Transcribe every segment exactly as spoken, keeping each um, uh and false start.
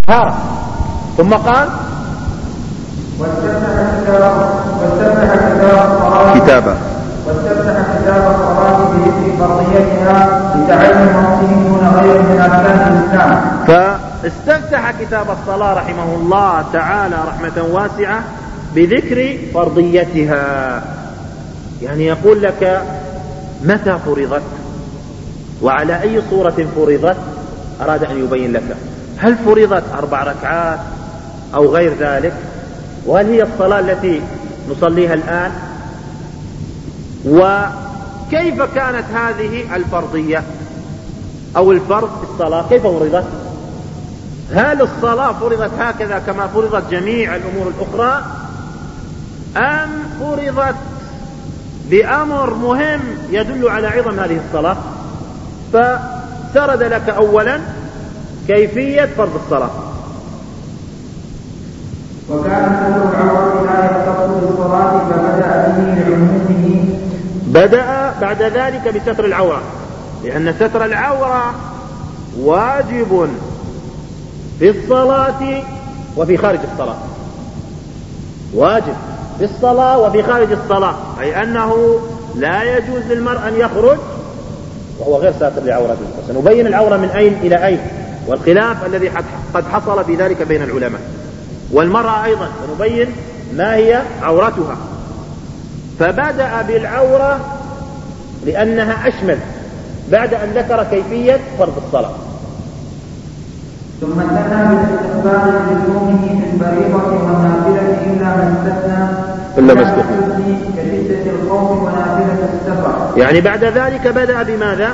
طهارة. ثم قال واستفتح كتاب كتابة واستفتح كتاب الصلاة بذكر فرضيتها لتعين وقتهم دون غير من أركان الإسلام. فاستفتح كتاب الصلاة رحمه الله تعالى رحمة واسعة بذكر فرضيتها، يعني يقول لك متى فرضت وعلى أي صورة فرضت. أراد أن يبين لك هل فرضت أربع ركعات أو غير ذلك، وهل هي الصلاة التي نصليها الآن، وكيف كانت هذه الفرضية أو الفرض في الصلاة كيف فرضت. هل الصلاة فرضت هكذا كما فرضت جميع الأمور الأخرى، أم فرضت بأمر مهم يدل على عظم هذه الصلاة. فسرد لك أولا كيفية فرض الصلاة. وكان ستر العورة لا يختص بالصلاة فبدأ به لعمومه. بدأ بعد ذلك بستر العورة، لأن ستر العورة واجب في الصلاة وفي خارج الصلاة، واجب في الصلاة وفي خارج الصلاة، أي أنه لا يجوز للمرء أن يخرج وهو غير ساتر لعورته. وسنبين العورة من أين إلى أين، والخلاف الذي قد حصل في ذلك بين العلماء. والمرأة أيضا سنبين ما هي عورتها. فبدأ بالعورة لأنها أشمل بعد أن ذكر كيفية فرض الصلاة. ثم ثنى بالاستقبال لزومه في الفريضة والنافلة إلا ما استثنى إلا ما استثنى كشدة الخوف ونافلة السفر. يعني بعد ذلك بدأ بماذا؟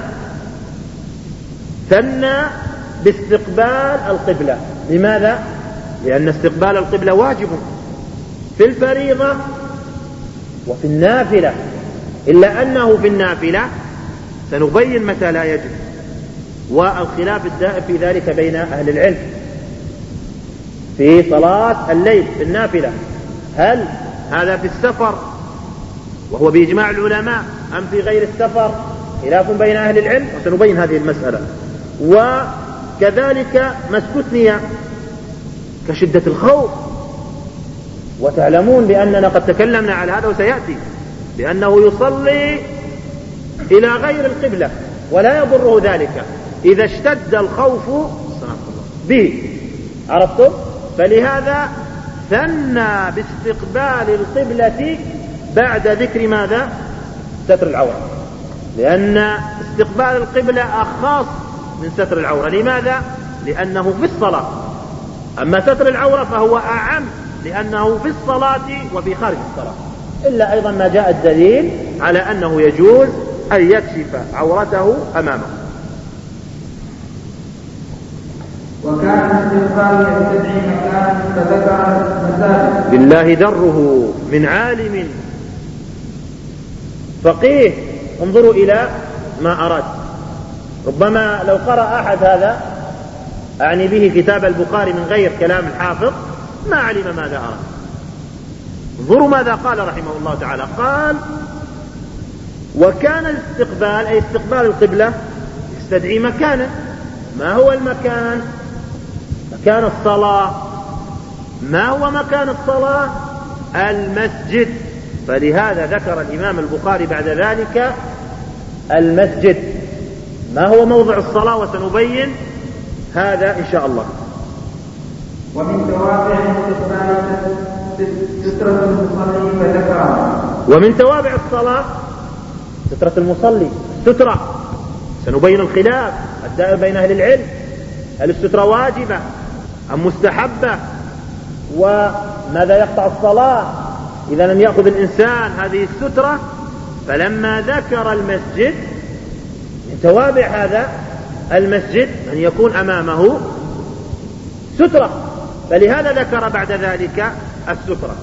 ثنى باستقبال القبلة. لماذا؟ لأن استقبال القبلة واجب في الفريضة وفي النافلة، إلا أنه في النافلة سنبين متى لا يجب، والخلاف الدائم في ذلك بين أهل العلم في صلاة الليل في النافلة، هل هذا في السفر وهو بإجماع العلماء أم في غير السفر، خلاف بين أهل العلم، وسنبين هذه المسألة. وكذلك ما استثني كشدة الخوف، وتعلمون بأننا قد تكلمنا على هذا وسيأتي، بأنه يصلي إلى غير القبلة ولا يضره ذلك إذا اشتد الخوف به، عرفتم؟ فلهذا ثنى باستقبال القبلة بعد ذكر ماذا؟ ستر العورة، لأن استقبال القبلة أخص من ستر العورة. لماذا؟ لأنه في الصلاة، أما ستر العورة فهو أعم لأنه في الصلاة وفي خارج الصلاة، إلا أيضا ما جاء الدليل على أنه يجوز أن يكشف عورته أمامه. وكان الاستغفار يستدعي مكان فذكر المساجد. بالله دره من عالم فقيه، انظروا إلى ما أراد. ربما لو قرأ أحد هذا، أعني به كتاب البخاري من غير كلام الحافظ، ما علم ماذا أراد. انظروا ماذا قال رحمه الله تعالى. قال وكان الاستقبال أي استقبال القبلة يستدعي مكانا. ما هو المكان؟ مكان الصلاة. ما هو مكان الصلاة؟ المسجد. فلهذا ذكر الإمام البخاري بعد ذلك المسجد. ما هو موضع الصلاة؟ وسنبين هذا إن شاء الله. ومن توابع الاستقبال سترة المصلي فذكرها. ومن توابع الصلاة سترة المصلي، سترة. سنبين الخلاف الدائر بين أهل العلم، هل السترة واجبة أم مستحبة، وماذا يقطع الصلاة إذا لم يأخذ الإنسان هذه السترة. فلما ذكر المسجد من توابع هذا المسجد أن يكون أمامه سترة، فلهذا ذكر بعد ذلك السترة.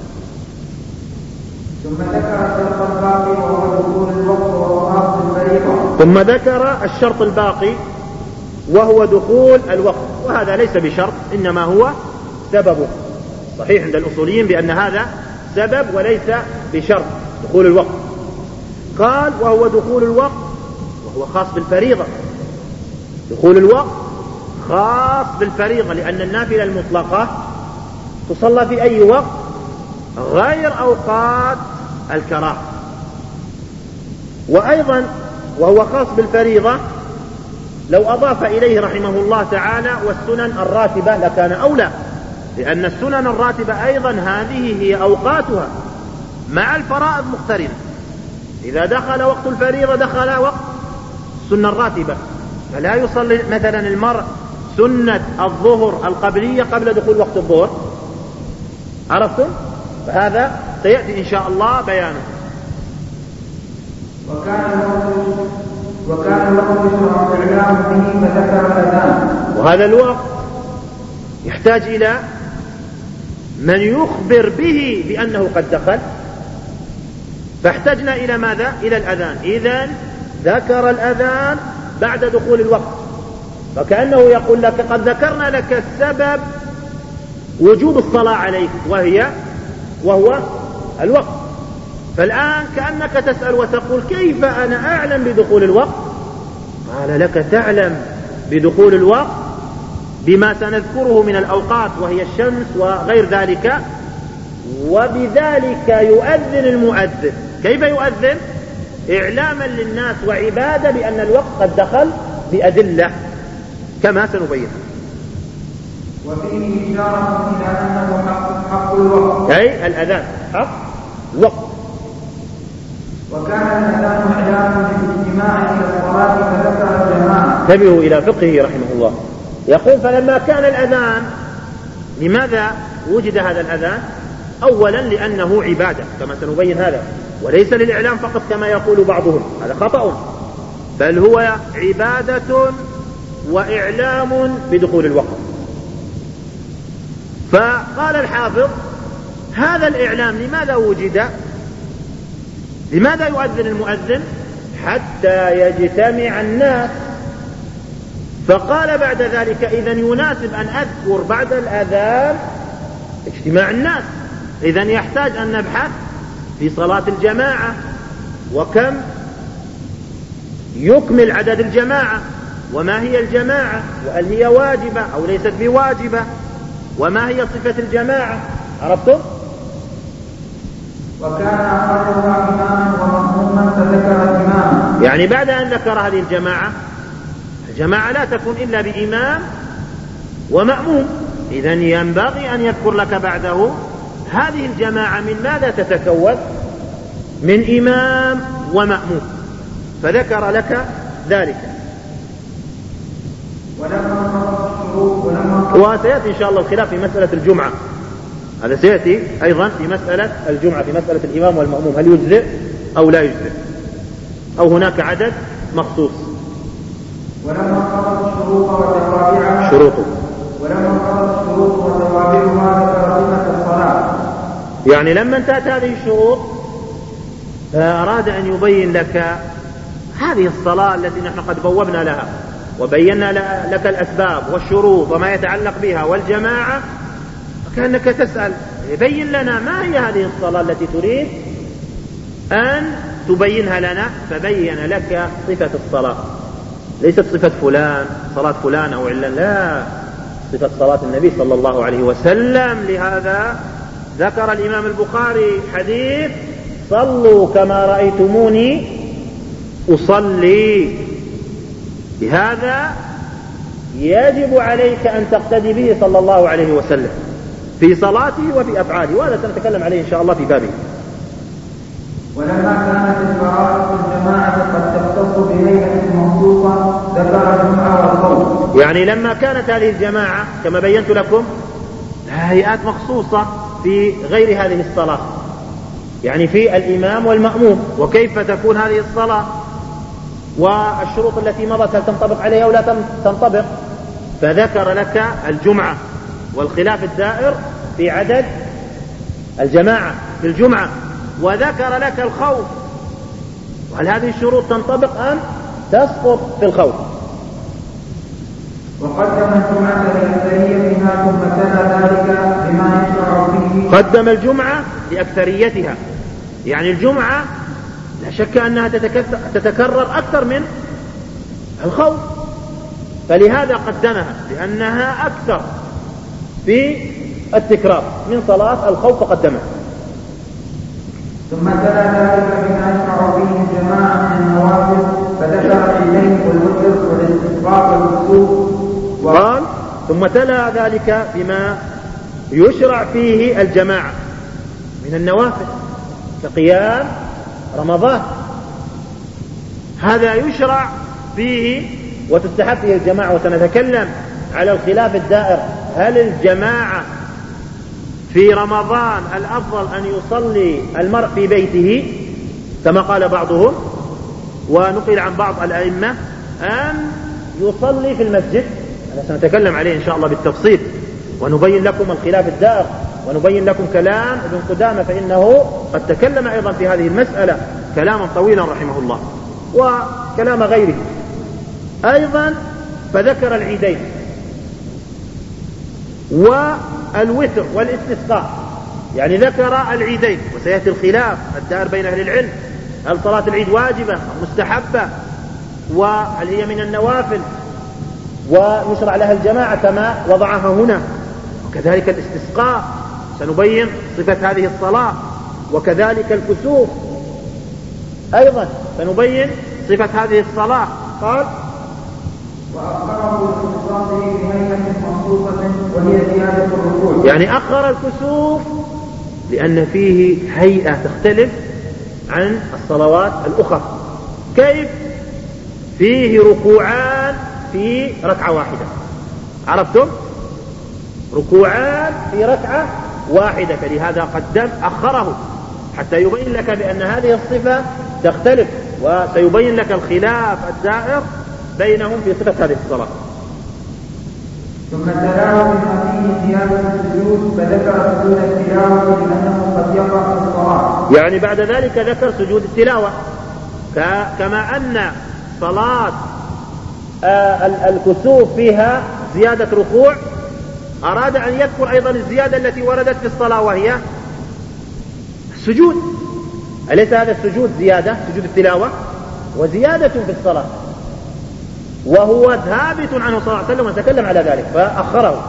ثم ذكر الشرط الباقي وهو دخول الوقت وهو خاص بالفريضة. ثم ذكر الشرط الباقي وهو دخول الوقت، وهذا ليس بشرط إنما هو سببه. صحيح عند الأصوليين بأن هذا سبب وليس بشرط دخول الوقت. قال وهو دخول الوقت وهو خاص بالفريضة. دخول الوقت خاص بالفريضة لأن النافلة المطلقة تصلى في أي وقت غير أوقات الكراهة. وأيضا وهو خاص بالفريضة لو أضاف إليه رحمه الله تعالى والسنن الراتبة لكان أولى، لأن السنن الراتبة أيضا هذه هي أوقاتها مع الفرائض مقترنة. إذا دخل وقت الفريضة دخل وقت السنة الراتبة، فلا يصلي مثلا المرء سنة الظهر القبلية قبل دخول وقت الظهر. عرفتم؟ فهذا سيأتي إن شاء الله بيانه. وكان وكان الوقت الإعلام به فذكر الأذان، وهذا الوقت يحتاج إلى من يخبر به بأنه قد دخل، فاحتجنا إلى ماذا؟ إلى الأذان. إذن ذكر الأذان بعد دخول الوقت، فكأنه يقول لك قد ذكرنا لك السبب وجوب الصلاة عليك وهي وهو الوقت. فالآن كأنك تسأل وتقول كيف أنا أعلم بدخول الوقت؟ قال لك تعلم بدخول الوقت بما سنذكره من الأوقات وهي الشمس وغير ذلك، وبذلك يؤذن المؤذن. كيف يؤذن؟ إعلاما للناس وعبادة بأن الوقت قد دخل بأدلة كما سنبين. وفيه إشارة إلى أنه حق, حق الوقت، أي الأذان حق الوقت. وكان الأذان إعلاما بالاجتماع إلى الصلاة فذكر الجماعة. انتبهوا إلى فقهه رحمه الله، يقول فلما كان الأذان، لماذا وجد هذا الأذان؟ أولا لأنه عبادة كما سنبين هذا، وليس للإعلام فقط كما يقول بعضهم، هذا خطأ، بل هو عبادة وإعلام بدخول الوقت. فقال الحافظ هذا الإعلام لماذا وجد؟ لماذا يؤذن المؤذن؟ حتى يجتمع الناس. فقال بعد ذلك إذن يناسب أن أذكر بعد الأذان اجتماع الناس، إذن يحتاج أن نبحث في صلاة الجماعة وكم يكمل عدد الجماعة، وما هي الجماعة، وهل هي واجبة أو ليست بواجبة، وما هي صفة الجماعة. عرفتم؟ وكان أخرجها إماما ومأموما فذكر الإمام، يعني بعد أن ذكر هذه الجماعة، الجماعة لا تكون إلا بإمام ومأموم، إذن ينبغي أن يذكر لك بعده هذه الجماعة من ماذا تتكون؟ من إمام ومأموم، فذكر لك ذلك. وسيأتي إن شاء الله الخلاف في مسألة الجمعة، هذا سيأتي أيضا في مسألة الجمعة، في مسألة الإمام والمأموم، هل يجزئ أو لا يجزئ، أو هناك عدد مخصوص. ولما قضت الشروط وتوابعها شروطه ولما قضت الشروط وتوابعها ذكر صفة الصلاة. يعني لما انتهت هذه الشروط فأراد أن يبين لك هذه الصلاة التي نحن قد بوبنا لها وبينا لك الأسباب والشروط وما يتعلق بها والجماعة، كأنك تسأل يبين لنا ما هي هذه الصلاة التي تريد أن تبينها لنا، فبين لك صفة الصلاة، ليست صفة فلان صلاة فلان أو علان، لا، صفة صلاة النبي صلى الله عليه وسلم. لهذا ذكر الإمام البخاري حديث صلوا كما رأيتموني أصلي. لهذا يجب عليك أن تقتدي به صلى الله عليه وسلم في صلاته وفي أفعاله، وهذا سنتكلم عليه إن شاء الله في بابه. ولما كانت الفرائض الجماعة قد تختص بهيئة مخصوصة ذكر الجمعة والخوف. يعني لما كانت هذه الجماعة كما بينت لكم هيئات مخصوصة في غير هذه الصلاة، يعني في الإمام والمأموم، وكيف تكون هذه الصلاة والشروط التي مضت هل تنطبق عليها أو لا تنطبق، فذكر لك الجمعة والخلاف الدائر في عدد الجماعة في الجمعة، وذكر لك الخوف، وهل هذه الشروط تنطبق أم تسقط في الخوف. وقدم الجمعة لأكثريتها ثم تلا ذلك بما يشرع فيه. قدم الجمعة لأكثريتها، يعني الجمعة لا شك أنها تتكرر أكثر من الخوف، فلهذا قدمها لأنها أكثر في التكرار من صلاة الخوف فقدمها. ثم تلا ذلك بما يشرع فيه الجماعة من النوافل فذكر العيدين والوتر والاستسقاء والكسوف. قال ثم تلا ذلك بما يشرع فيه الجماعة من النوافل كقيام رمضان، هذا يشرع فيه وتستحب فيه الجماعة. وسنتكلم على الخلاف الدائر، هل الجماعة في رمضان الأفضل أن يصلي المرء في بيته كما قال بعضهم ونقل عن بعض الأئمة، أم يصلي في المسجد؟ أنا سنتكلم عليه إن شاء الله بالتفصيل ونبين لكم الخلاف الدائر ونبين لكم كلام ابن قدامة، فإنه قد تكلم أيضا في هذه المسألة كلاما طويلا رحمه الله وكلام غيره أيضا. فذكر العيدين والوتر والاستسقاء، يعني ذكر العيدين، وسيأتي الخلاف الدائر بين أهل العلم، هل صلاة العيد واجبة أو مستحبة، وهل هي من النوافل ويشرع لها الجماعة كما وضعها هنا، وكذلك الاستسقاء سنبين صفة هذه الصلاة، وكذلك الكسوف أيضا سنبين صفة هذه الصلاة. قال وأخره الاختصاص بهيئة مخصوصة وهي زيادة الركوع، يعني أخر الكسوف لأن فيه هيئة تختلف عن الصلوات الأخرى. كيف؟ فيه ركوعان في ركعة واحدة، عرفتم؟ ركوعان في ركعة واحدة، فلهذا قدم أخره حتى يبين لك بأن هذه الصفة تختلف، وسيبين لك الخلاف الدائر بينهم في صفة هذه الصلاة. ثم تلاوة بما فيه زيادة السجود فذكر سجود التلاوة لأنه قد يقع في الصلاة، يعني بعد ذلك ذكر سجود التلاوة، كما أن صلاة الكسوف فيها زيادة ركوع، أراد أن يذكر أيضا الزيادة التي وردت في الصلاة وهي السجود. أليس هذا السجود زيادة؟ سجود التلاوة وزيادة في الصلاة، وهو ثابت عنه صلى الله عليه وسلم ونتكلم على ذلك فأخره.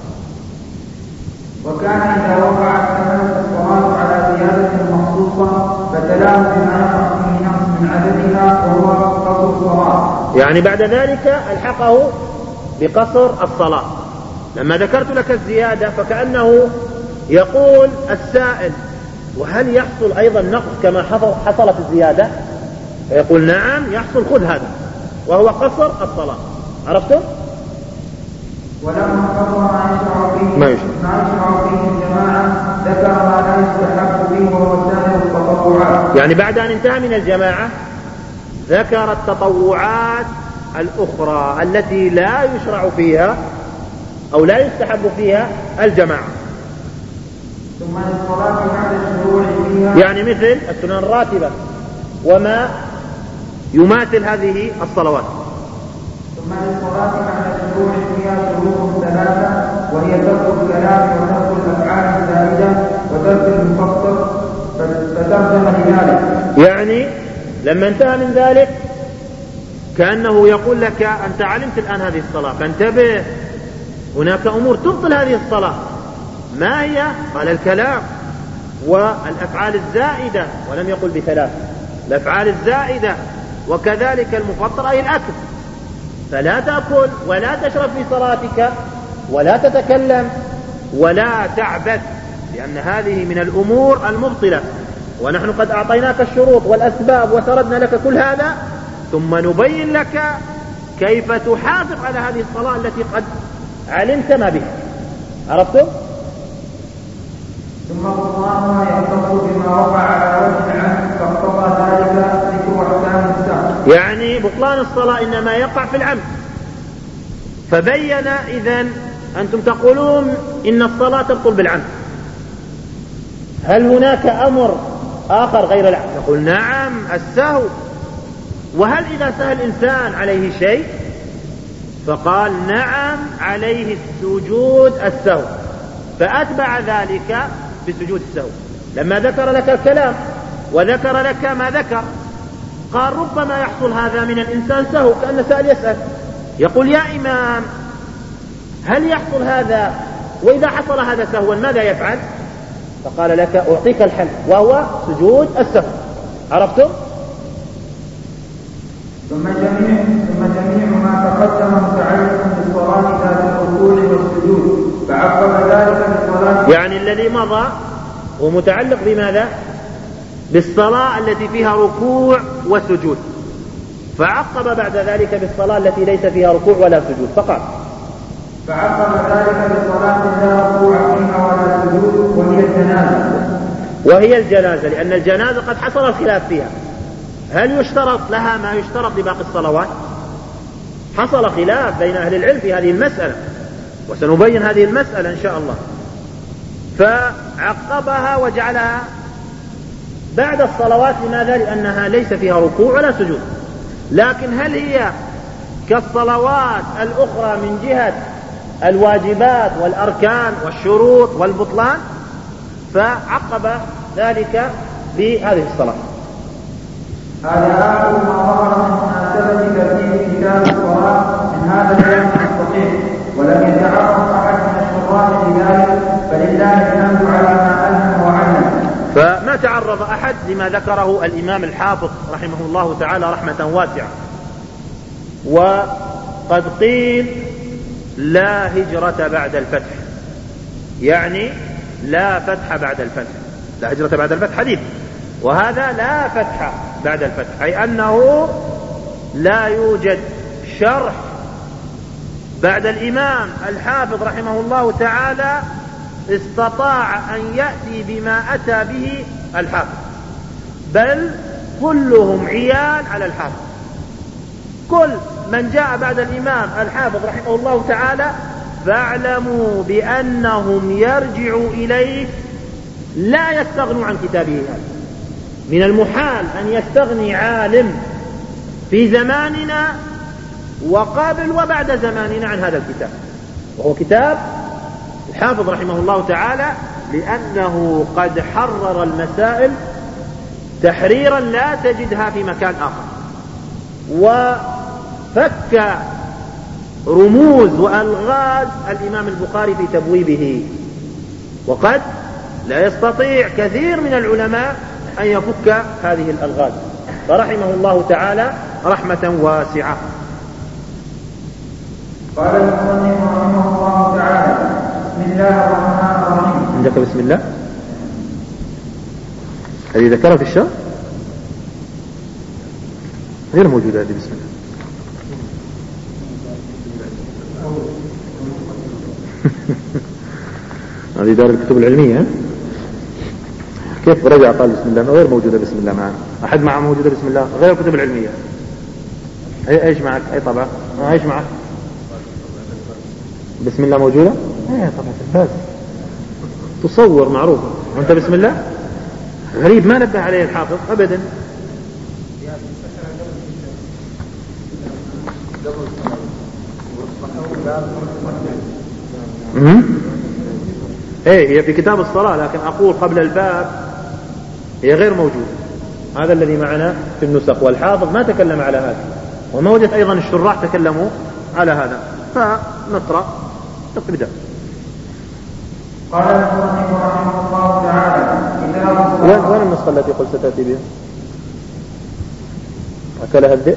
وكان إذا وقعت كملت الصلاة على زيادة مخصوصة فتلاه بما يقع فيه نقص من عددها وهو قصر الصلاة، يعني بعد ذلك الحقه بقصر الصلاة. لما ذكرت لك الزيادة فكأنه يقول السائل وهل يحصل أيضا نقص كما حصلت الزيادة؟ فيقول نعم يحصل، خذ هذا وهو قصر الصلاة. عرفتم؟ ولما قرر ما يشرع فيه ما يشرع ما يشرع فيه الجماعة ذكر ما لا يستحق فيه وهو سائر التطوعات، يعني بعد أن انتهى من الجماعة ذكر التطوعات الأخرى التي لا يشرع فيها أو لا يستحب فيها الجماعة. ثم للصلاة بعد الشروع فيها، يعني مثل السنن الراتبة وما يماثل هذه الصلوات. ثم للصلاة بعد الشروع فيها شروط ثلاثة وهي ترك الكلام وترك الأفعال الزائدة وترك المفطر، فترجم لذلك. يعني لما انتهى من ذلك كأنه يقول لك أنت علمت الآن هذه الصلاة فانتبه، هناك أمور تبطل هذه الصلاة. ما هي؟ قال الكلام والأفعال الزائدة، ولم يقل بثلاث، الأفعال الزائدة وكذلك المفطر أي الأكل، فلا تأكل ولا تشرب في صلاتك ولا تتكلم ولا تعبث، لأن هذه من الأمور المبطلة، ونحن قد أعطيناك الشروط والأسباب وسردنا لك كل هذا، ثم نبين لك كيف تحافظ على هذه الصلاة التي قد علمت ما بها. عرفتم؟ ثم بطلانها يختص بما وقع على وجه العمد فاقتضى ذلك ذكر أحكام السهو، يعني بطلان الصلاة إنما يقع في العمد، فبين إذن أنتم تقولون إن الصلاة تبطل بالعمد، هل هناك أمر آخر غير العمد؟ نقول نعم السهو. وهل إذا سهى الإنسان عليه شيء؟ فقال نعم عليه السجود السهو، فأتبع ذلك بسجود السهو. لما ذكر لك الكلام وذكر لك ما ذكر قال ربما يحصل هذا من الإنسان سهو، كأن سائل يسأل يقول يا إمام هل يحصل هذا؟ وإذا حصل هذا سهوا ماذا يفعل؟ فقال لك أعطيك الحل وهو سجود السهو. عرفتم؟ ثم جميع ثم جميع ما تقدم متعلق بالصلاة ذات الركوع والسجود فعقب ذلك بالصلاة، يعني الذي مضى هو متعلق بماذا؟ بالصلاة التي فيها ركوع وسجود، فعقب بعد ذلك بالصلاة التي ليس فيها ركوع ولا سجود فقط. فعقب ذلك بالصلاة لا ركوع فيها ولا سجود وهي الجنازة. وهي الجنازة لأن الجنازة قد حصل الخلاف فيها، هل يشترط لها ما يشترط لباقي الصلوات؟ حصل خلاف بين أهل العلم في هذه المسألة، وسنبين هذه المسألة إن شاء الله. فعقبها وجعلها بعد الصلوات. لماذا؟ لأنها ليس فيها ركوع ولا سجود. لكن هل هي كالصلوات الأخرى من جهة الواجبات والأركان والشروط والبطلان؟ فعقب ذلك بهذه الصلاة. هذا آخر ما ظهر من مناسبة ترتيب كتاب الصلاة من هذا الجامع الصحيح، ولم يتعرض أحد من الشراح لذلك، فلله الحمد على ما ألهم وعلم. فما تعرض أحد لما ذكره الإمام الحافظ رحمه الله تعالى رحمة واسعة. وقد قيل لا هجرة بعد الفتح، يعني لا فتح بعد الفتح. لا هجرة بعد الفتح حديث، وهذا لا فتح بعد الفتح، أي أنه لا يوجد شرح بعد الإمام الحافظ رحمه الله تعالى استطاع أن يأتي بما أتى به الحافظ، بل كلهم عيال على الحافظ. كل من جاء بعد الإمام الحافظ رحمه الله تعالى فاعلموا بأنهم يرجعوا إليه، لا يستغنوا عن كتابه هذا. من المحال أن يستغني عالم في زماننا وقبل وبعد زماننا عن هذا الكتاب، وهو كتاب الحافظ رحمه الله تعالى، لأنه قد حرر المسائل تحريرا لا تجدها في مكان آخر، وفك رموز وألغاز الإمام البخاري في تبويبه، وقد لا يستطيع كثير من العلماء أن يفك هذه الألغاز، فرحمه الله تعالى رحمة واسعة. قال المصنف رحمه الله تعالى: بسم الله الرحمن الرحيم. عندك بسم الله هذه ذكرها في الشرح غير موجودة. هذه بسم الله هذه دار الكتب العلمية. كيف رجع قال بسم الله غير موجودة؟ بسم الله معنا أحد معه موجودة بسم الله غير الكتب العلمية؟ أي إيش معك؟ أي طبعا إيش معك؟ بسم الله موجودة؟ ايه طبعا تلفاز تصور معروف. وانت بسم الله غريب ما نبه عليه الحافظ ابدا. ايه هي في كتاب الصلاة، لكن اقول قبل الباب هي غير موجودة. هذا الذي معنا في النسخ، والحافظ ما تكلم على هذا، وما وجدت ايضا الشراح تكلموا على هذا. فنقرأ تبدأ. قال المصنف رحمه الله تعالى: كتاب وين النسخة التي قلت ستأتي بها؟ أكلها الذئب؟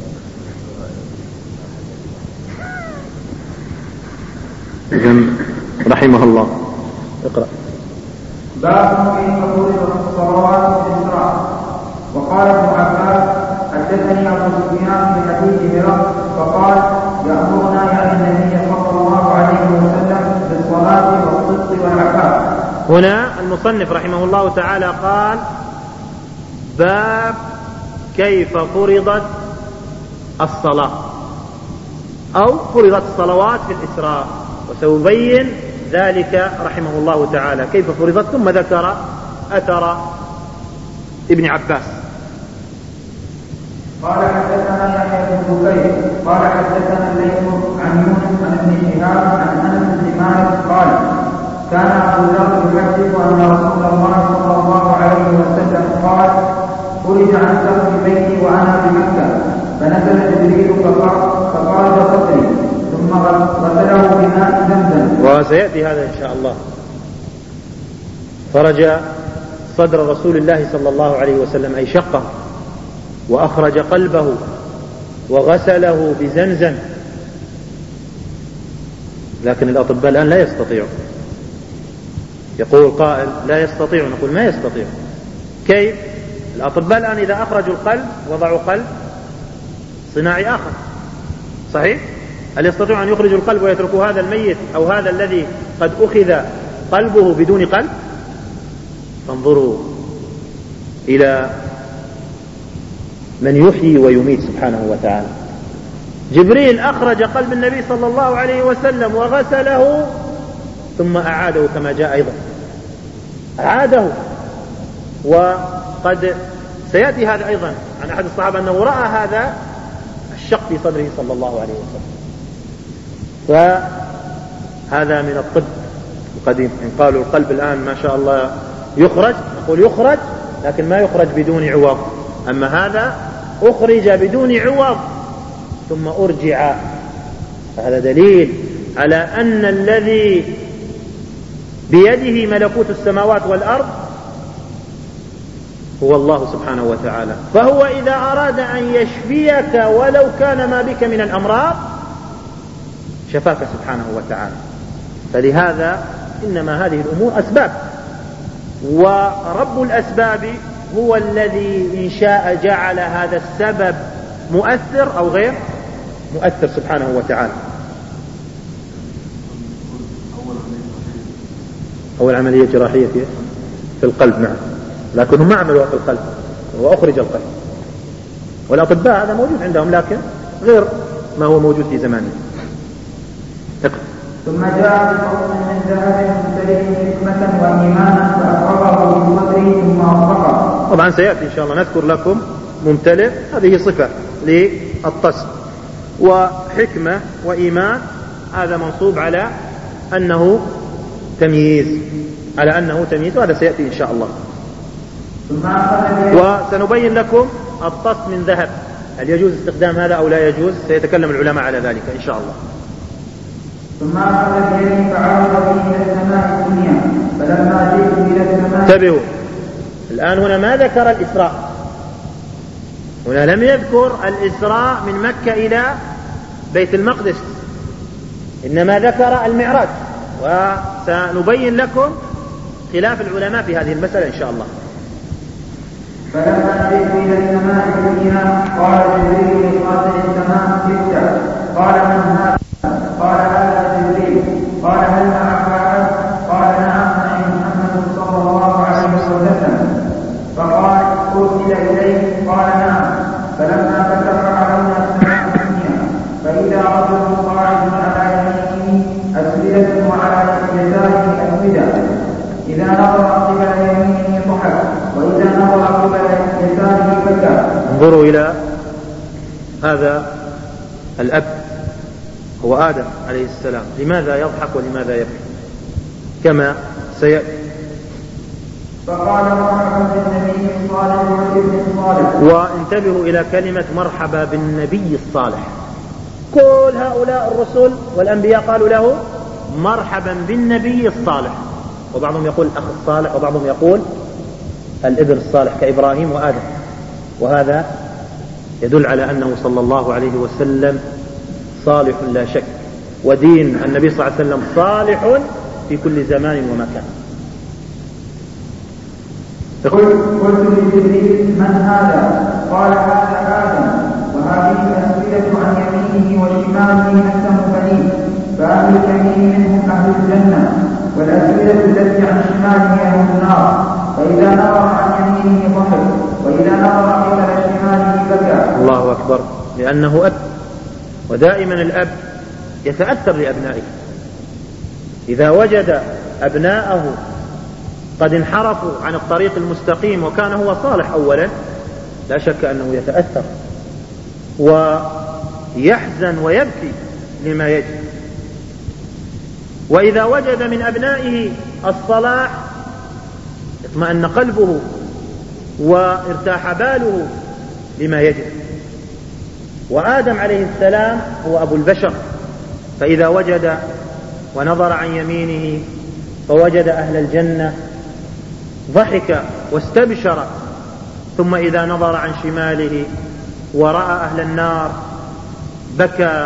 إذن رحمه الله اقرأ. باب في حضور الصلوات والإسراء. وقال ابن عباس: حدثني أبو سفيان في حديث هرقل فقال: يأمرنا يعني النبي صلى الله عليه وسلم بالصلاة والصدق والعفاف. هنا المصنف رحمه الله تعالى قال: باب كيف فرضت الصلاة أو فرضت الصلوات في الإسراء، وسيبين ذلك رحمه الله تعالى كيف فرضت، ثم ذكر أثر ابن عباس. قال حدثنا يحيى بن بكير قال حدثنا الليث عن يونس عن ابن شهاب عن انس بن مالك قال: كان ابو ذر يحدث ان رسول الله صلى الله عليه وسلم قال: خرج عن سقف بيتي وانا بمكه، فنزل جبريل فقال فقال صدري ثم غسله بماء زمزم. وسيأتي هذا إن شاء الله. فرج صدر رسول الله صلى الله عليه وسلم أي شقه وأخرج قلبه وغسله بزمزم. لكن الأطباء الآن لا يستطيعون. يقول قائل لا يستطيع، نقول ما يستطيع. كيف؟ الأطباء الآن إذا أخرجوا القلب وضعوا قلب صناعي آخر، صحيح؟ هل يستطيعوا أن يخرجوا القلب ويتركوا هذا الميت أو هذا الذي قد أخذ قلبه بدون قلب؟ فانظروا إلى من يحيي ويميت سبحانه وتعالى. جبريل أخرج قلب النبي صلى الله عليه وسلم وغسله ثم أعاده كما جاء أيضا، أعاده. وقد سيأتي هذا أيضا عن أحد الصحابة أنه رأى هذا الشق في صدره صلى الله عليه وسلم. فهذا من الطب القديم. إن قالوا القلب الآن ما شاء الله يخرج، نقول يخرج لكن ما يخرج بدون عوض. أما هذا أخرج بدون عوض ثم أرجع. فهذا دليل على أن الذي بيده ملكوت السماوات والأرض هو الله سبحانه وتعالى. فهو إذا أراد أن يشفيك ولو كان ما بك من الأمراض شفاك سبحانه وتعالى. فلهذا إنما هذه الأمور أسباب، ورب الأسباب هو الذي إن شاء جعل هذا السبب مؤثر أو غير مؤثر سبحانه وتعالى. أول عملية جراحية في القلب، نعم، لكنهم ما عملوا في القلب، هو أخرج القلب. والأطباء هذا موجود عندهم لكن غير ما هو موجود في زمانه. ثم جاء بقوم من ذهب ممتلئ حكمة وإيمانا فأقربه بصدره ثم أطلقه. طبعا سيأتي إن شاء الله نذكر لكم ممتلئ، هذه صفة للتصف. وحكمة وإيمان هذا منصوب على أنه تمييز، على أنه تمييز، وهذا سيأتي إن شاء الله. وسنبين لكم الطس من ذهب، هل يجوز استخدام هذا أو لا يجوز؟ سيتكلم العلماء على ذلك إن شاء الله. ثم أخذ بيده فعرض به إلى السماء الدنيا فلما جئت إلى السماء. انتبهوا الآن، هنا ما ذكر الإسراء، هنا لم يذكر الإسراء من مكة إلى بيت المقدس، إنما ذكر المعراج. وسنبين لكم خلاف العلماء في هذه المسألة إن شاء الله. فلما جئت إلى السماء الدنيا قال جبريل لقاتل السماء افتح. قال من هذا؟ قال هذا جبريل. قال هل معك أحد؟ قال نعم معي محمد صلى الله عليه وسلم. فقال أرسل إليه؟ قال نعم. فلما فتح علينا السماء الدنيا فإذا رجل قاعد على يمينه أسودة وعلى يساره أسودة، إذا نظر قبل يمينه ضحك وإذا نظر قبل يساره بكى. انظروا إلى هذا الأب، هو آدم عليه السلام، لماذا يضحك ولماذا يبكي كما سيأتي. فقال مرحبا بالنبي الصالح والابن الصالح. وانتبهوا إلى كلمة مرحبا بالنبي الصالح. كل هؤلاء الرسل والأنبياء قالوا له مرحبا بالنبي الصالح، وبعضهم يقول الأخ الصالح وبعضهم يقول الابن الصالح كإبراهيم وآدم. وهذا يدل على أنه صلى الله عليه وسلم صالح لا شك، ودين النبي صلى الله عليه وسلم صالح في كل زمان ومكان. قلت لجبريل من هذا؟ قال هذا آدم، وهذه الأسئلة عن يمينه وشماله أحسن بنيه، فأهل اليمين منهم أهل الجنة، والأسئلة التي عن شماله أهل النار. فإذا نظر عن يمينه ضحك وإذا نظر قبل شماله بكى. الله أكبر، لأنه أب، ودائما الأب يتأثر لأبنائه. إذا وجد أبناءه قد انحرفوا عن الطريق المستقيم وكان هو صالح أولا، لا شك أنه يتأثر ويحزن ويبكي لما يجد. وإذا وجد من أبنائه الصلاح اطمأن قلبه، وارتاح باله لما يجد. وآدم عليه السلام هو أبو البشر، فإذا وجد ونظر عن يمينه فوجد أهل الجنة ضحك واستبشر، ثم إذا نظر عن شماله ورأى أهل النار بكى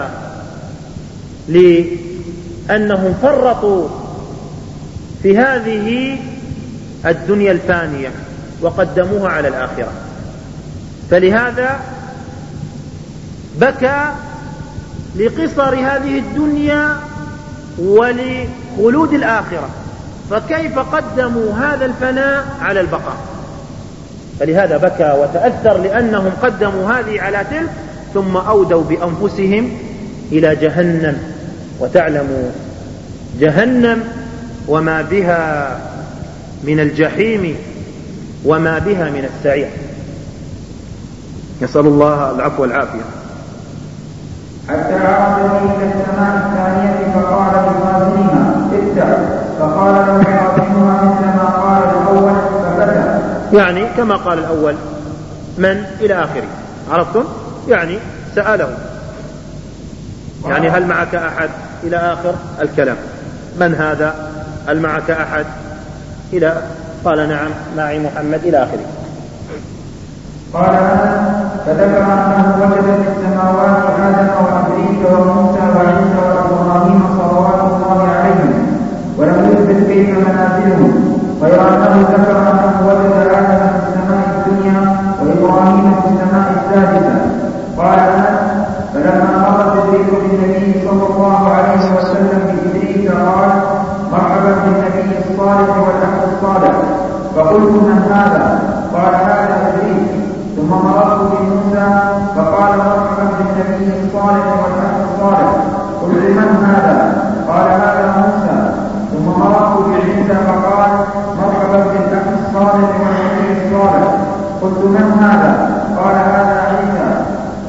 لأنهم فرطوا في هذه الدنيا الفانية وقدموها على الآخرة، فلهذا بكى لقصر هذه الدنيا ولخلود الآخرة، فكيف قدموا هذا الفناء على البقاء؟ فلهذا بكى وتأثر لأنهم قدموا هذه على تلك، ثم أودوا بأنفسهم إلى جهنم، وتعلموا جهنم وما بها من الجحيم وما بها من السعير، نسأل الله العفو والعافية. حتى عرض إلى السماء الثانية فقال لخازنها افتح، فقال له خازنها مثل ما قال الأول ففتح، يعني كما قال الأول من إلى آخره، عرفتم؟ يعني سأله يعني هل معك أحد إلى آخر الكلام، من هذا؟ هل معك أحد إلى قال نعم معي محمد إلى آخره. قال أنا فذكر أنه وجد في السماوات آدم وإبريل وموسى وعيسى وإبراهيم صلوات الله عليهم، ولم يثبت كيف منازلهم، غير أنه ذكر أنه وجد آدم في السماء الدنيا وإبراهيم في السماء السادسة. قال أنا فلما مر جبريل بالنبي صلى الله عليه وسلم بإدريس قال مرحبا بالنبي الصالح والأخ الصالح، فقلت من هذا؟ قال هذا إدريس. ثم مررت بموسى فقال مرحبا بالنبي الصالح والأخ الصالح، قلت من هذا؟ قال هذا موسى. ثم مررت بعيسى فقال مرحبا بالأخ الصالح والنبي الصالح، قلت من هذا؟ قال هذا عيسى.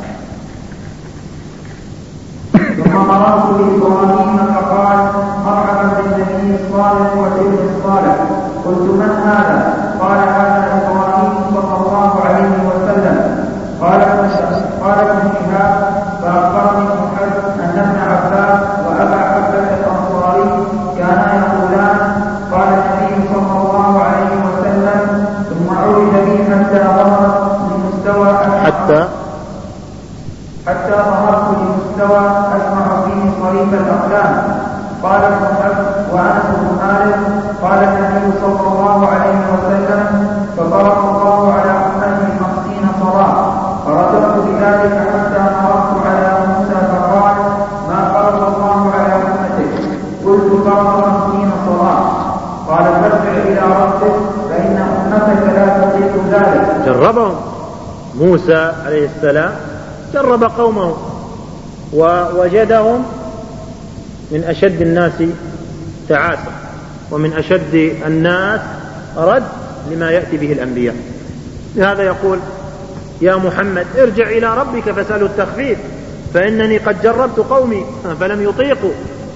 ثم مررت بإبراهيم فقال مرحبا بالنبي الصالح والابن الصالح، قلت من هذا؟ قال هذا إبراهيم صلى الله عليه وسلم. قال ابن شهاب فأخبرني محمد أن ابن عباس وأبا حبة الأنصاري كانا يقولان قال النبي صلى الله عليه وسلم ثم عرج بي حتى ظهرت لمستوى حتى حتى ظهرت لمستوى أسمع فيه صريف الأقلام. قال محمد وأنس بن مالك قال النبي صلى الله عليه وسلم فضرب الله على أمتي خمسين صلاة، فرجعت بذلك حتى مررت على موسى فقال ما فرض الله على أمتك؟ قلت فرض خمسين صلاة. قال فارجع إلى ربك فإن أمتك لا تطيق ذلك. جربهم موسى عليه السلام، جرب قومه ووجدهم من أشد الناس تعاسة ومن أشد الناس رد لما يأتي به الأنبياء. لهذا يقول يا محمد ارجع إلى ربك فاسألوا التخفيف فإنني قد جربت قومي فلم يطيقوا،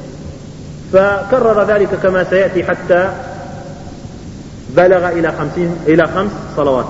فكرر ذلك كما سيأتي حتى بلغ إلى خمسين إلى خمس صلوات.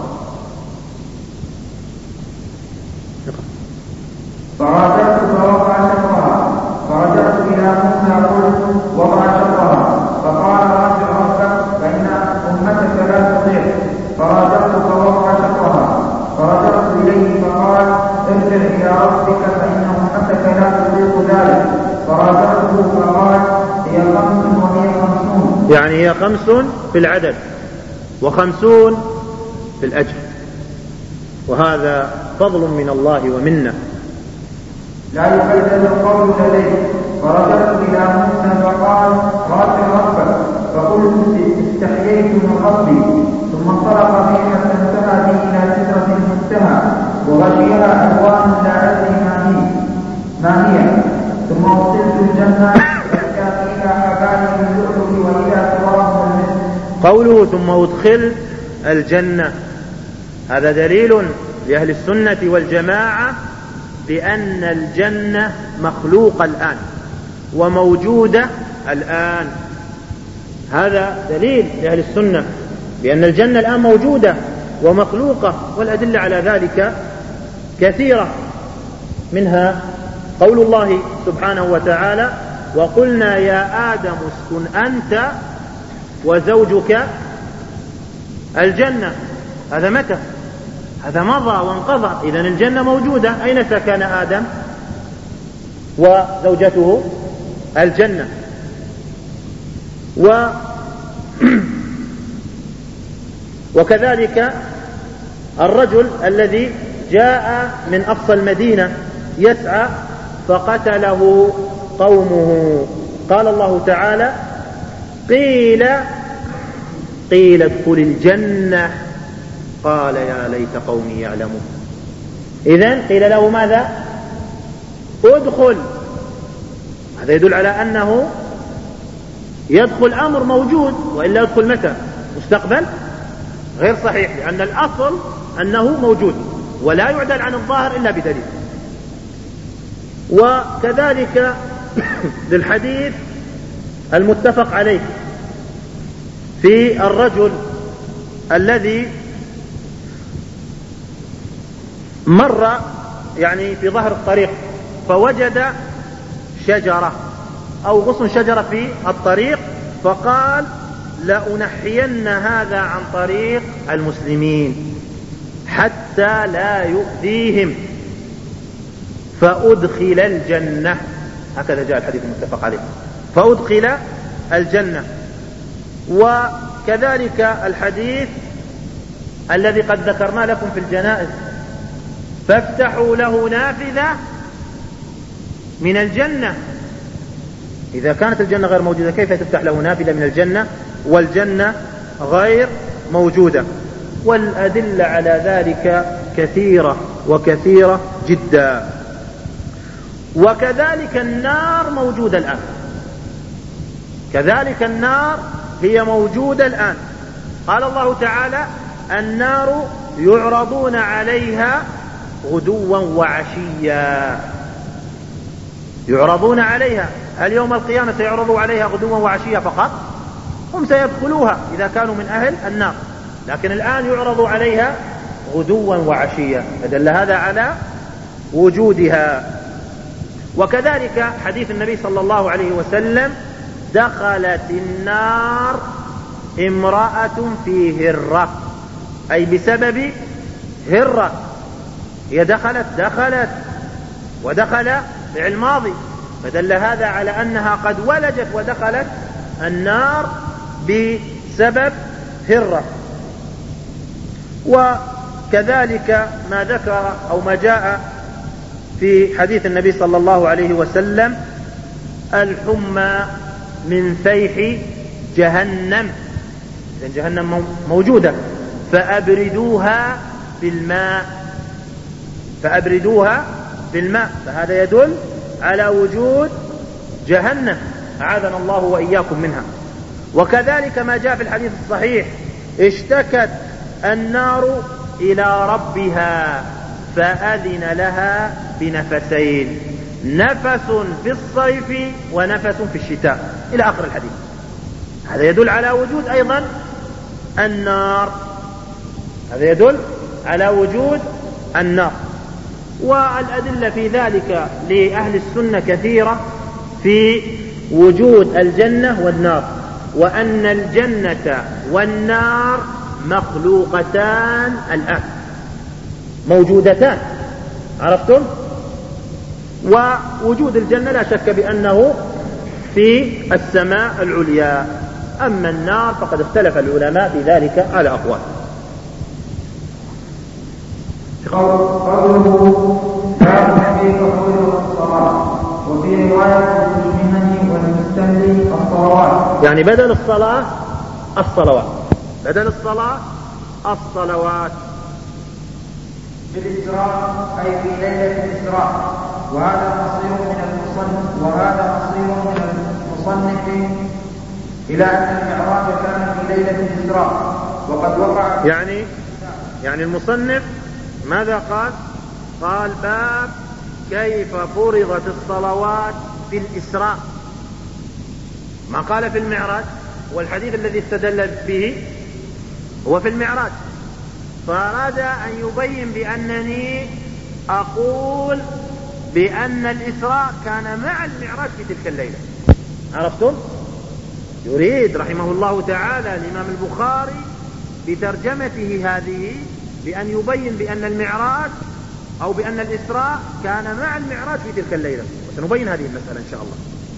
فرجعت فوضع شطرها، فرجعت إلى موسى قلت وضع شطرها، فقال راجع ربك فإن أمتك لا تطيع. فرجعت فوضع شطرها، فرجعت إليه فقال ارجع إلى ربك فإن أمتك لا تطيق ذلك. فرجعته فقال هي خمس وهي خمسون، يعني هي خمس في العدد وخمسون في الأجر، وهذا فضل من الله ومنه لا يبدل القول لديه. فرجعت إلى موسى فقال راجع ربك، فقلت استحييت من ربي. ثم انطلق بي حتى انتهى بي إلى سدرة المنتهى وغشيها ألوان لا أدري ما هي ما هي ثم وصلت الجنة فإذا فيها حبال اللؤلؤ وإذا تراب المسك. قوله ثم أدخل الجنة هذا دليل لأهل السنة والجماعة بأن الجنة مخلوقة الآن وموجودة الآن. هذا دليل لأهل السنة بأن الجنة الآن موجودة ومخلوقة، والأدلة على ذلك كثيرة. منها قول الله سبحانه وتعالى: وقلنا يا آدم اسكن أنت وزوجك الجنة. هذا متى؟ هذا مضى وانقضى. إذن الجنة موجودة. أين سكن آدم وزوجته الجنة؟ و وكذلك الرجل الذي جاء من أقصى المدينة يسعى فقتله قومه، قال الله تعالى: قيل قيل ادخل الجنة قال يا ليت قومي يعلمون. إذن قيل له ماذا؟ ادخل. هذا يدل على أنه يدخل أمر موجود، وإلا يدخل متى؟ مستقبل؟ غير صحيح، لأن الأصل أنه موجود ولا يعدل عن الظاهر إلا بدليل. وكذلك للحديث المتفق عليه في الرجل الذي مر يعني في ظهر الطريق فوجد شجرة أو غصن شجرة في الطريق، فقال: لأنحين هذا عن طريق المسلمين حتى لا يؤذيهم فأدخل الجنة. هكذا جاء الحديث المتفق عليه، فأدخل الجنة. وكذلك الحديث الذي قد ذكرنا لكم في الجنائز: فافتحوا له نافذة من الجنة. إذا كانت الجنة غير موجودة كيف تفتح له نافذة من الجنة والجنة غير موجودة؟ والأدلة على ذلك كثيرة وكثيرة جدا. وكذلك النار موجودة الآن، كذلك النار هي موجودة الآن. قال الله تعالى: النار يعرضون عليها غدوا وعشيا. يعرضون عليها، هل يوم القيامة سيعرضوا عليها غدوا وعشيا فقط؟ هم سيدخلوها إذا كانوا من أهل النار، لكن الآن يعرضوا عليها غدوا وعشيا، فدل هذا على وجودها. وكذلك حديث النبي صلى الله عليه وسلم: دخلت النار امرأة في هرة، أي بسبب هرة. هي دخلت دخلت ودخل فعل ماضي، فدل هذا على أنها قد ولجت ودخلت النار بسبب هرة. وكذلك ما ذكر أو ما جاء في حديث النبي صلى الله عليه وسلم: الحمى من فيح جهنم. إذن جهنم موجودة، فأبردوها بالماء، فأبردوها بالماء. فهذا يدل على وجود جهنم، أعاذنا الله وإياكم منها. وكذلك ما جاء في الحديث الصحيح: اشتكت النار إلى ربها فأذن لها بنفسين، نفس في الصيف ونفس في الشتاء، إلى آخر الحديث. هذا يدل على وجود أيضا النار، هذا يدل على وجود النار. والأدلة في ذلك لأهل السنة كثيرة في وجود الجنة والنار، وأن الجنة والنار مخلوقتان الآن، موجودتان، عرفتم؟ ووجود الجنة لا شك بأنه في السماء العليا، أما النار فقد اختلف العلماء في ذلك على أقوال. قوله باب كيف فرضت الصلاة، وفي رواية المسلمين والمستملي الصلوات، يعني بدل الصلاة الصلوات، بدل الصلاة الصلوات بالإسراء أي في ليلة الإسراء. وهذا مصير من المصنف وهذا مصير من المصنف إلى أن المعراج كان في ليلة الإسراء، وقد وقع يعني يعني المصنف ماذا قال؟ قال باب كيف فرضت الصلوات في الإسراء، ما قال في المعراج. والحديث الذي استدل به هو في المعراج، فأراد أن يبين بأنني أقول بأن الإسراء كان مع المعراج في تلك الليلة. عرفتم؟ يريد رحمه الله تعالى الإمام البخاري بترجمته هذه بأن يبين بأن المعراج أو بأن الإسراء كان مع المعراج في تلك الليلة، وسنبين هذه المسألة إن شاء الله.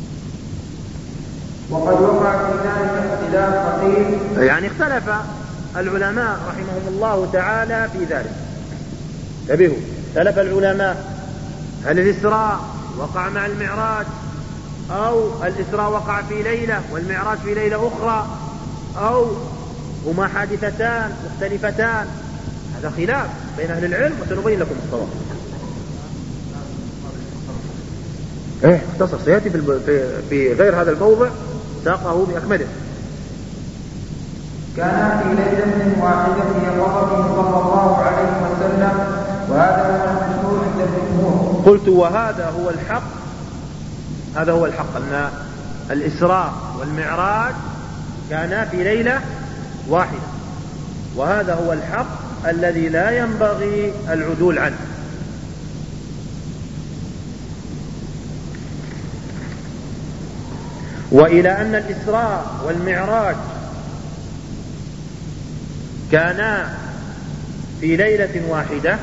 وقد وقع في ذلك اختلاف فقيه، يعني اختلف العلماء رحمهم الله تعالى في ذلك. انتبهوا، اختلف العلماء هل الإسراء وقع مع المعراج أو الإسراء وقع في ليلة والمعراج في ليلة أخرى، أو هما حادثتان مختلفتان. هذا خلاف بين أهل العلم، وسنبين لكم الصواب. ايه اختصر سيأتي في, في غير هذا الموضع ساقه بأكمله. كان في ليلة واحدة يقظة صلى الله عليه وسلم، وهذا هو المشهور عند الجمهور. قلت وهذا هو الحق، هذا هو الحق أن الإسراء والمعراج كانا في ليلة واحدة، وهذا هو الحق الذي لا ينبغي العدول عنه. وإلى أن الإسراء والمعراج كانا في ليلة واحدة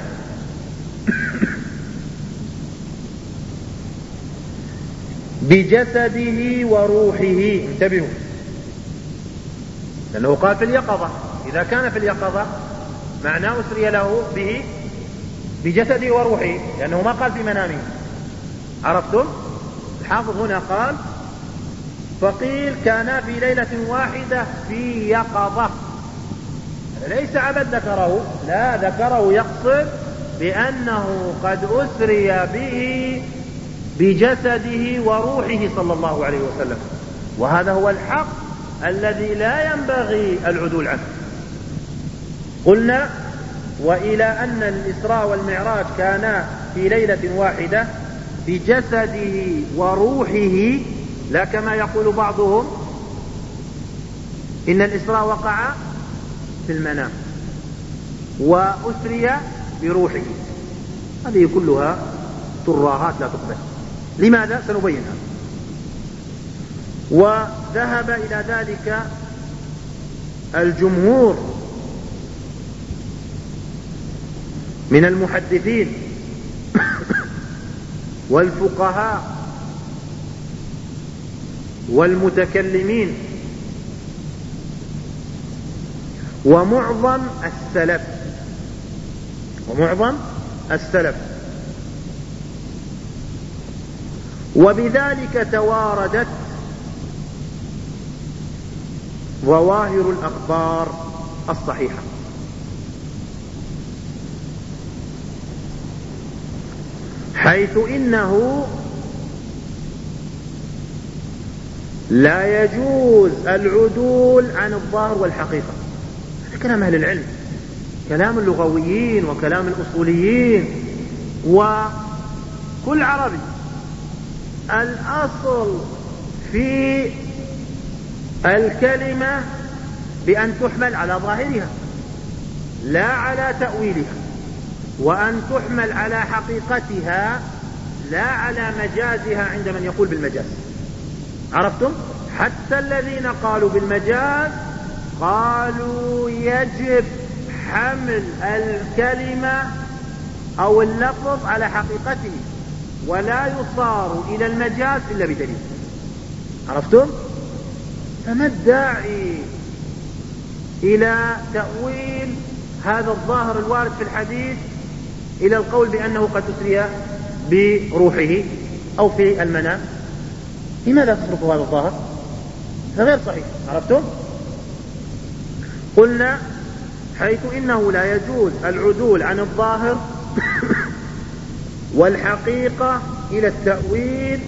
بجسده وروحه. انتبهوا، لأنه قال في اليقظة، إذا كان في اليقظة معناه أسري له به بجسده وروحه، لأنه ما قال في منامه. عرفتم؟ الحافظ هنا قال فقيل كان في ليلة واحدة في يقظة، ليس عبد ذكره، لا ذكره يقصد بأنه قد أسري به بجسده وروحه صلى الله عليه وسلم، وهذا هو الحق الذي لا ينبغي العدول عنه. قلنا وإلى أن الإسراء والمعراج كانا في ليلة واحدة بجسده وروحه، لا كما يقول بعضهم إن الإسراء وقع في المنام وأسري بروحه. هذه كلها تراهات لا تقبل. لماذا؟ سنبينها. وذهب إلى ذلك الجمهور من المحدثين والفقهاء والمتكلمين ومعظم السلف ومعظم السلف وبذلك تواردت ظواهر الأخبار الصحيحة، حيث إنه لا يجوز العدول عن الظاهر والحقيقة. هذا كلام أهل العلم، كلام اللغويين وكلام الأصوليين وكل عربي. الأصل في الكلمة بأن تحمل على ظاهرها لا على تأويلها، وأن تحمل على حقيقتها لا على مجازها عند من يقول بالمجاز. عرفتم؟ حتى الذين قالوا بالمجاز قالوا يجب حمل الكلمة أو اللفظ على حقيقته، ولا يصار إلى المجاز إلا بدليل. عرفتم؟ فما الداعي إلى تأويل هذا الظاهر الوارد في الحديث إلى القول بأنه قد أسري بروحه أو في المنام؟ لماذا تصرف هذا الظاهر؟ غير صحيح. عرفتم؟ قلنا حيث إنه لا يجوز العدول عن الظاهر والحقيقة إلى التأويل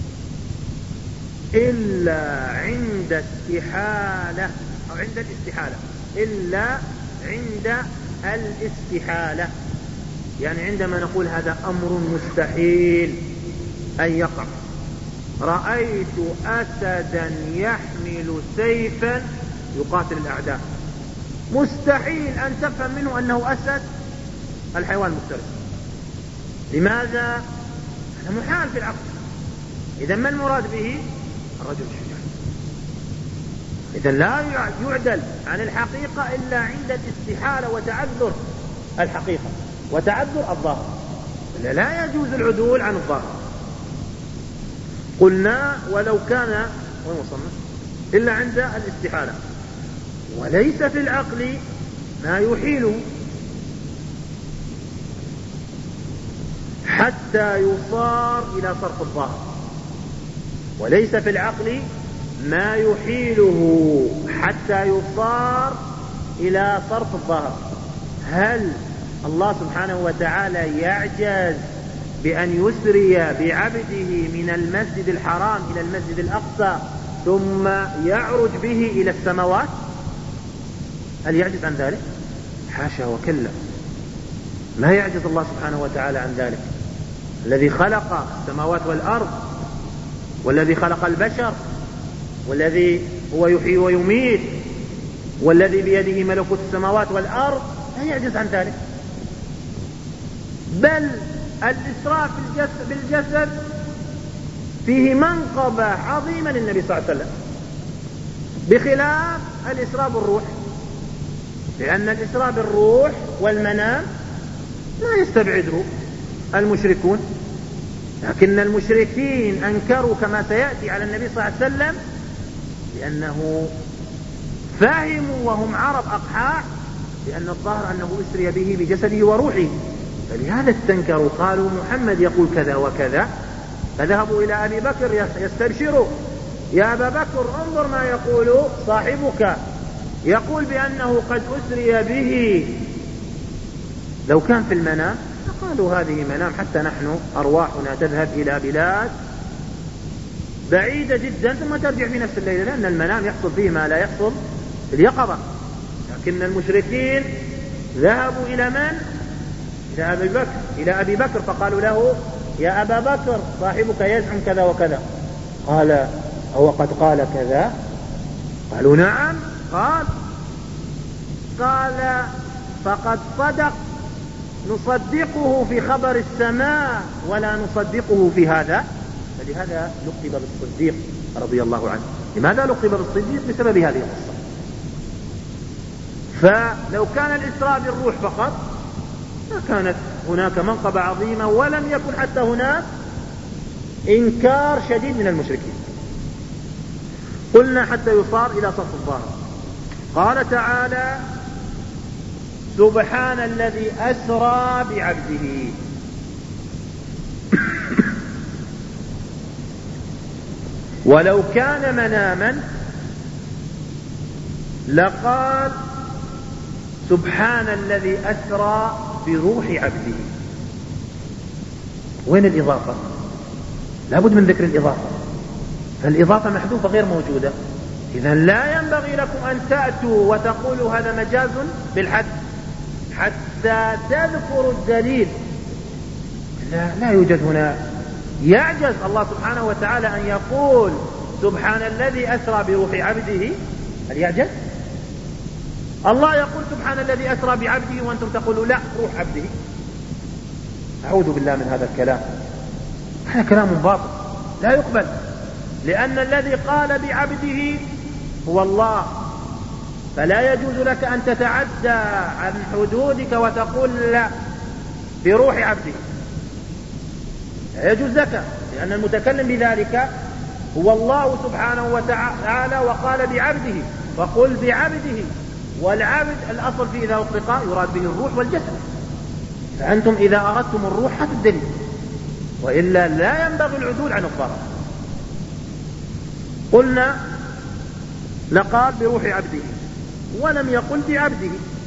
إلا عند استحالة أو عند الاستحالة، إلا عند الاستحالة، يعني عندما نقول هذا أمر مستحيل أن يقع. رأيت أسدا يحمل سيفا يقاتل الأعداء، مستحيل أن تفهم منه أنه أسد الحيوان المفترس. لماذا؟ هذا محال في العقل. إذا ما المراد به؟ الرجل الشجاع. إذا لا يعدل عن الحقيقة إلا عند الاستحالة وتعذر الحقيقة وتعذر الظاهر، لا يجوز العدول عن الظاهر. قلنا ولو كان إلا عند الاستحالة، وليس في العقل ما يحيله حتى يصار إلى صرف الظاهر. وليس في العقل ما يحيله حتى يصار إلى صرف الظاهر. هل الله سبحانه وتعالى يعجز بأن يسري بعبده من المسجد الحرام إلى المسجد الأقصى ثم يعرج به إلى السماوات؟ هل يعجز عن ذلك؟ حاشا وكلا، ما يعجز الله سبحانه وتعالى عن ذلك. الذي خلق السماوات والأرض، والذي خلق البشر، والذي هو يحيي ويميت، والذي بيده ملكوت السماوات والأرض، لا يعجز عن ذلك. بل الإسراء بالجسد فيه منقبة عظيمة للنبي صلى الله عليه وسلم، بخلاف الإسراء بالروح، لأن الإسراء بالروح والمنام لا يستبعده المشركون. لكن المشركين أنكروا كما سيأتي على النبي صلى الله عليه وسلم لأنه فهموا وهم عرب أقحاء لأن الظاهر أنه أسري به بجسده وروحه، فلهذا استنكروا، قالوا محمد يقول كذا وكذا. فذهبوا إلى أبي بكر يستبشروا: يا أبا بكر انظر ما يقول صاحبك، يقول بأنه قد أسري به. لو كان في المنام قالوا هذه منام، حتى نحن أرواحنا تذهب إلى بلاد بعيدة جدا ثم ترجع في نفس الليلة، لأن المنام يحصل فيه ما لا يحصل في اليقظة. لكن المشركين ذهبوا إلى من؟ إلى أبي بكر إلى أبي بكر فقالوا له: يا أبا بكر صاحبك يزعم كذا وكذا. قال: أو قد قال كذا؟ قالوا: نعم قال. قال: فقد صدق، نصدقه في خبر السماء ولا نصدقه في هذا. فلهذا لقب بالصديق رضي الله عنه. لماذا لقب بالصديق؟ بسبب هذه القصة. فلو كان الإسراء بالروح فقط ما كانت هناك منقبة عظيمة، ولم يكن حتى هناك إنكار شديد من المشركين. قلنا حتى يصار إلى صف الظاهر. قال تعالى: سبحان الذي أسرى بعبده. ولو كان مناما لقال: سبحان الذي أسرى بروح عبده. وين الإضافة؟ لابد من ذكر الإضافة، فالإضافة محذوفة غير موجودة. إذا لا ينبغي لكم أن تأتوا وتقولوا هذا مجاز بالحد حتى تذكروا الدليل. لا, لا يوجد هنا. يعجز الله سبحانه وتعالى أن يقول سبحان الذي أسرى بروح عبده؟ هل يعجز؟ الله يقول سبحان الذي أسرى بعبده وأنتم تقولوا لا، روح عبده. أعوذ بالله من هذا الكلام، هذا كلام باطل لا يقبل، لأن الذي قال بعبده هو الله، فلا يجوز لك أن تتعدى عن حدودك وتقول لا بروح عبده، لا يجوز لك، لأن المتكلم بذلك هو الله سبحانه وتعالى، وقال بعبده، فقل بعبده. والعبد الأصل فيه إذا أطلق يراد به الروح والجسد، فأنتم إذا أردتم الروح هاتوا الدليل، وإلا لا ينبغي العدول عن الظاهر. قلنا لقال بروح عبده ولم يقل بعبده.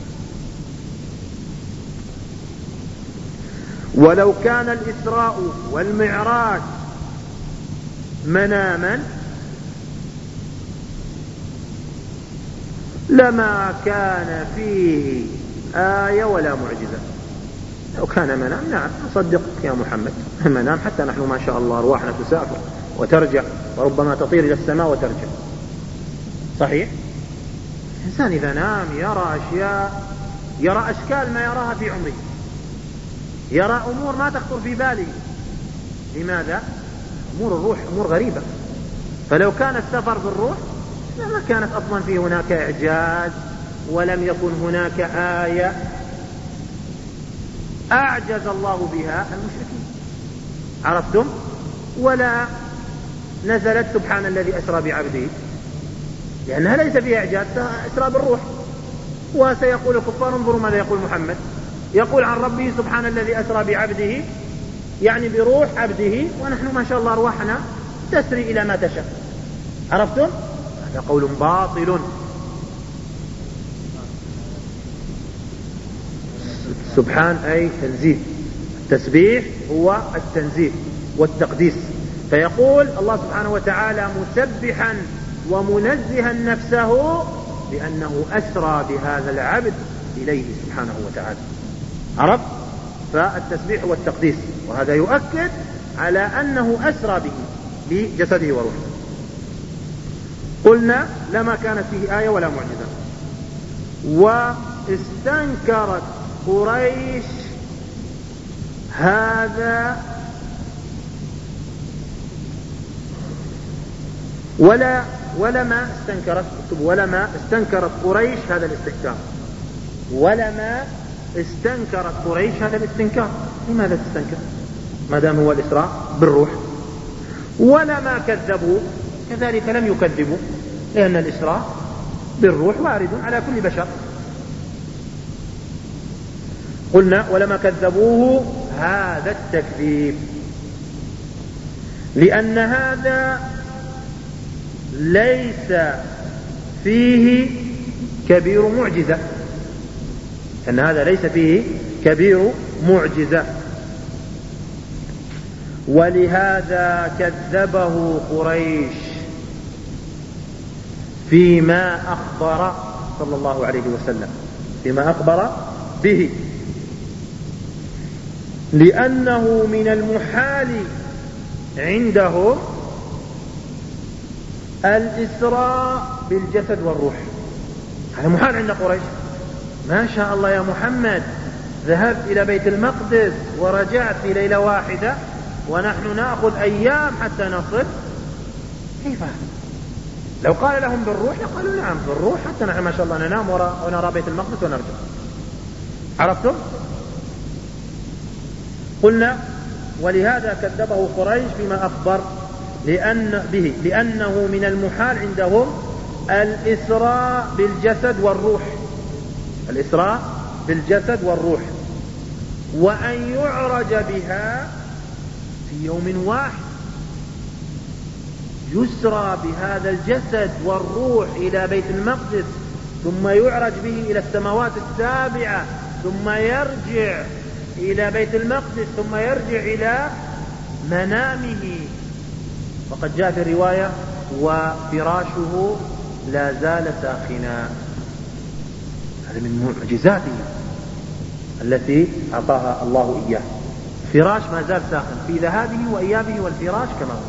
ولو كان الإسراء والمعراج مناما لما كان فيه آية ولا معجزة. لو كان منام نعم نصدقك يا محمد، منام، حتى نحن ما شاء الله أرواحنا تسافر وترجع، وربما تطير إلى السماء وترجع. صحيح؟ الإنسان إذا نام يرى أشياء، يرى أشكال ما يراها في عمره، يرى أمور ما تخطر في باله، لماذا؟ أمور الروح أمور غريبة، فلو كان السفر بالروح لما كانت أصلا في هناك إعجاز، ولم يكن هناك آية أعجز الله بها المشركين، عرفتم؟ ولا نزلت سبحان الذي أسرى بعبده، لأنها ليس فيها إعجاز، أسرى بالروح. وسيقول الكفار انظروا ماذا يقول محمد، يقول عن ربه سبحان الذي أسرى بعبده، يعني بروح عبده، ونحن ما شاء الله أرواحنا تسري إلى ما تشاء، عرفتم؟ هذا قول باطل. سبحان أي تنزيه، التسبيح هو التنزيه والتقديس، فيقول الله سبحانه وتعالى مسبحا ومنزها نفسه لأنه أسرى بهذا العبد إليه سبحانه وتعالى، عرفت؟ فالتسبيح والتقديس، وهذا يؤكد على أنه أسرى به بجسده وروحه. قلنا لما كانت فيه آية ولا معجزة. واستنكرت قريش هذا ولا ولما استنكرت ولما استنكرت قريش هذا الاستنكار ولما استنكرت قريش هذا الاستنكار لماذا تستنكر ما دام هو الإسراء بالروح؟ ولما كذبوا كذلك لم يكذبوا، لأن الإسراء بالروح وارد على كل بشر. قلنا ولما كذبوه هذا التكذيب، لأن هذا ليس فيه كبير معجزة، أن هذا ليس فيه كبير معجزة، ولهذا كذبه قريش فيما أخبر صلى الله عليه وسلم فيما أخبر به، لأنه من المحال عندهم الإسراء بالجسد والروح. هذا محال عند قريش. ما شاء الله يا محمد ذهبت إلى بيت المقدس ورجعت في ليلة واحدة ونحن نأخذ أيام حتى نصل، كيف؟ لو قال لهم بالروح لقالوا نعم بالروح حتى نحن ما شاء الله ننام ونرى بيت المقدس ونرجع، عرفتم؟ قلنا ولهذا كذبه قريش فيما أخبر لأن به لأنه من المحال عندهم الإسراء بالجسد والروح الإسراء بالجسد والروح وأن يعرج بها في يوم واحد، يسرى بهذا الجسد والروح إلى بيت المقدس ثم يعرج به إلى السماوات السابعة ثم يرجع إلى بيت المقدس ثم يرجع إلى منامه. وقد جاء في الرواية وفراشه لا زال ساخنا. هذا من معجزاته التي أعطاها الله إياه، فراش ما زال ساخن في ذهابه وإيابه والفراش كما هو.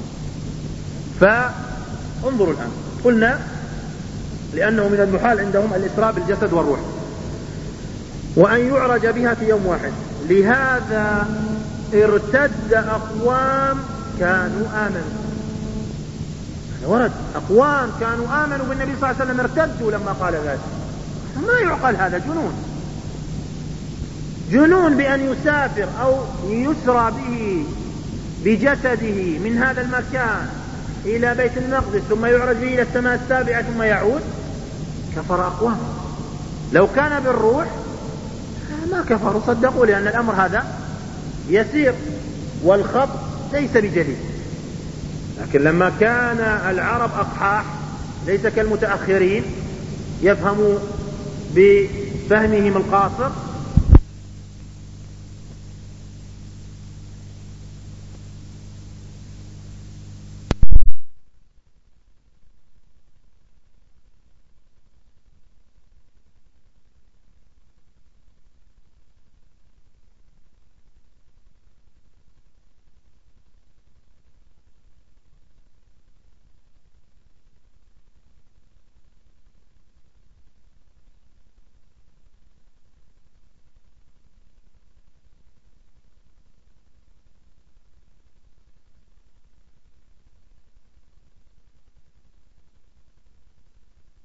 فانظروا الآن، قلنا لأنه من المحال عندهم الإسراء بالجسد والروح وأن يعرج بها في يوم واحد، لهذا ارتد أقوام كانوا آمنوا. ورد أقوام كانوا آمنوا بالنبي صلى الله عليه وسلم ارتدوا لما قال ذلك. ما يعقل، هذا جنون جنون بأن يسافر أو يسرى به بجسده من هذا المكان إلى بيت المقدس ثم يعرج به إلى السماء السابعة ثم يعود. كفر أقوام. لو كان بالروح ما كفروا، صدقوا، لأن الأمر هذا يسير والخط ليس بجليل. لكن لما كان العرب أقحاح ليس كالمتأخرين يفهموا بفهمهم القاصر،